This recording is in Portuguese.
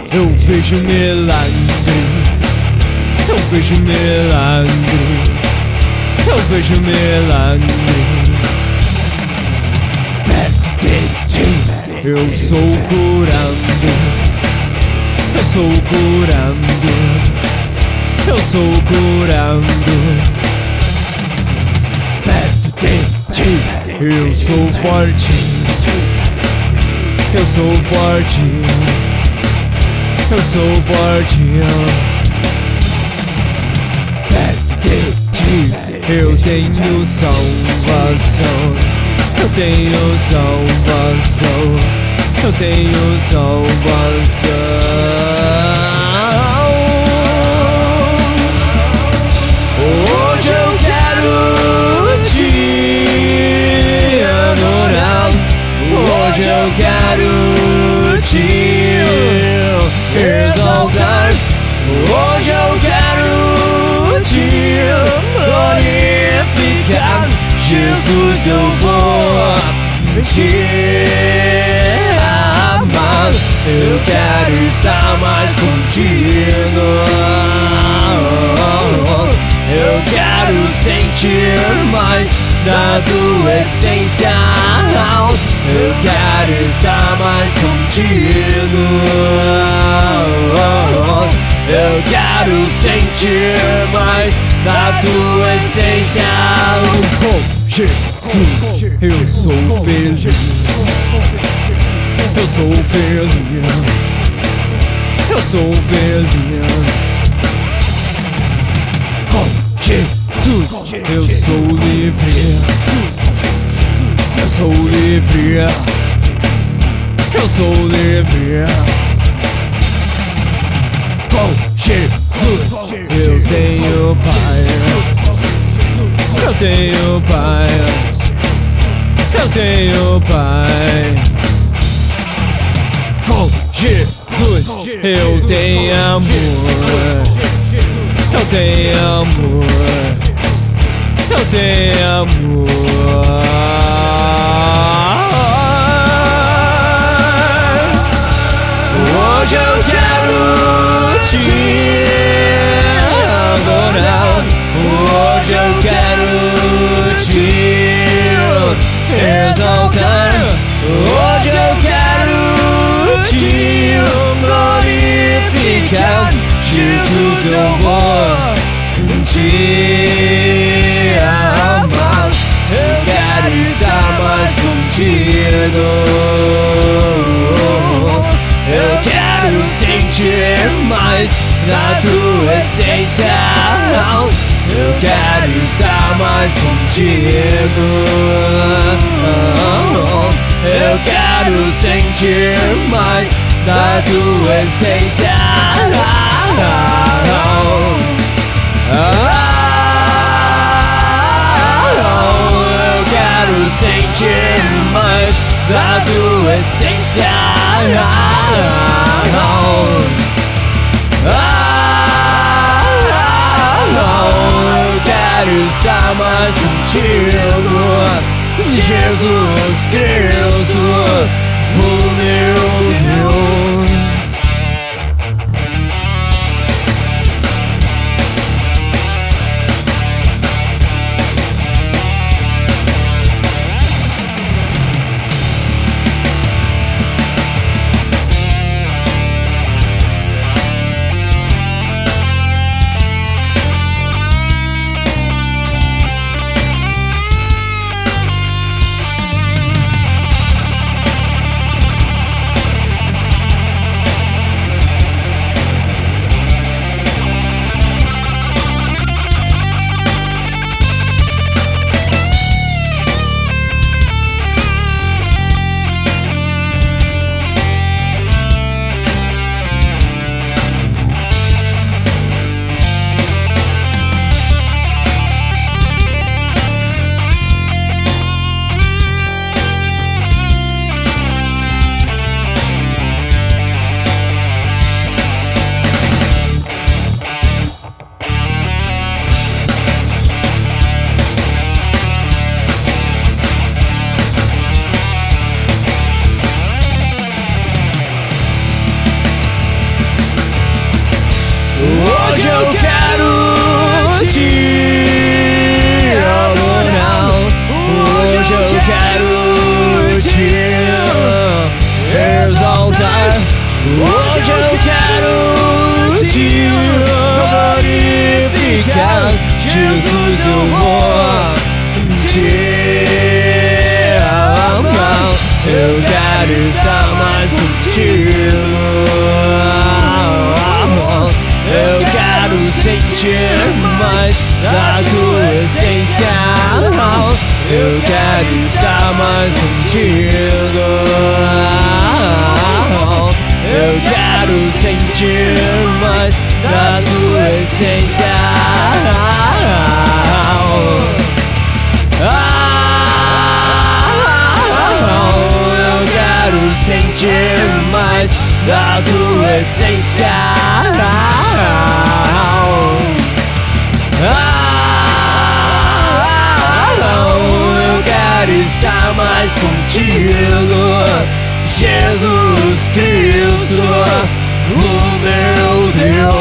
Eu vejo milagre, eu vejo milagre, eu vejo milagre. Perto de ti, eu sou curando, eu sou curando, eu sou curando. Perto de ti, eu sou forte, eu sou forte, eu sou forte. Perto de ti, eu tenho salvação, eu tenho salvação, eu tenho salvação. Hoje eu quero te adorar, hoje eu quero te exaltar, hoje eu quero te glorificar. Jesus, eu vou te amar, eu quero estar mais contigo, eu quero sentir mais da tua essência, eu quero estar mais contigo, eu quero sentir mais da tua essência. Com Jesus eu sou feliz, eu sou feliz, eu sou feliz. Com Jesus eu sou livre, eu sou livre, eu sou livre. Com Jesus eu tenho paz, eu tenho paz, eu tenho paz. Com Jesus eu tenho amor, eu tenho amor, eu tenho amor. Hoje eu quero te adorar, hoje eu quero te exaltar, hoje eu quero te glorificar. Jesus, eu vou te amar, eu quero estar mais contigo, eu quero sentir mais da tua essência, eu quero estar mais contigo, eu quero sentir mais da tua essência. Eu quero sentir mais da tua essência. Eu quero estar mais contigo, Jesus Cristo, o meu Deus. Hoje eu quero te adorar. Hoje eu quero te exaltar. Hoje eu quero te glorificar. Jesus, eu vou te amar. Eu quero estar mais contigo. Eu quero sentir mais da tua essência. Eu quero estar mais contigo. Eu quero sentir mais da tua essência. Eu quero sentir mais da tua essência. Eu quero estar mais contigo, Jesus Cristo, o meu Deus.